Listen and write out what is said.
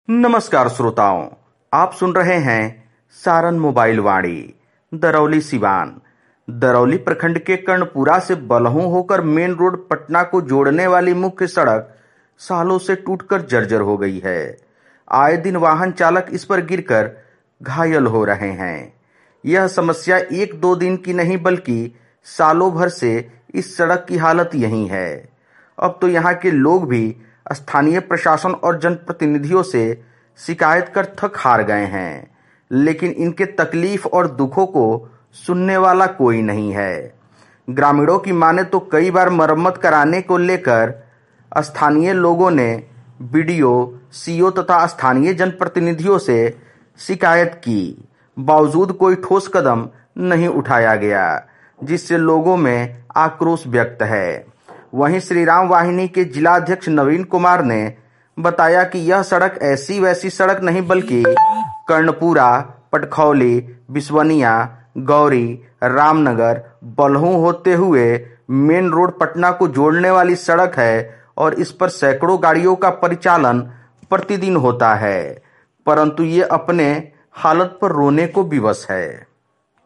नमस्कार श्रोताओं, आप सुन रहे हैं सारण मोबाइल वाणी। दरौली सिवान। दरौली प्रखंड के कर्णपुरा से बलहू होकर मेन रोड पटना को जोड़ने वाली मुख्य सड़क सालों से टूटकर जर्जर हो गई है। आए दिन वाहन चालक इस पर गिरकर घायल हो रहे हैं। यह समस्या एक दो दिन की नहीं बल्कि सालों भर से इस सड़क की हालत यही है। अब तो यहाँ के लोग भी स्थानीय प्रशासन और जनप्रतिनिधियों से शिकायत कर थक हार गए हैं, लेकिन इनके तकलीफ और दुखों को सुनने वाला कोई नहीं है। ग्रामीणों की माने तो कई बार मरम्मत कराने को लेकर स्थानीय लोगों ने बीडीओ, सीओ तथा स्थानीय जनप्रतिनिधियों से शिकायत की, बावजूद कोई ठोस कदम नहीं उठाया गया, जिससे लोगों में आक्रोश व्यक्त है। वहीं श्रीराम वाहिनी के जिला अध्यक्ष नवीन कुमार ने बताया कि यह सड़क ऐसी वैसी सड़क नहीं बल्कि कर्णपुरा, पटखौली, बिस्वनिया, गौरी, रामनगर, बलहू होते हुए मेन रोड पटना को जोड़ने वाली सड़क है और इस पर सैकड़ों गाड़ियों का परिचालन प्रतिदिन होता है, परंतु ये अपने हालत पर रोने को विवश है।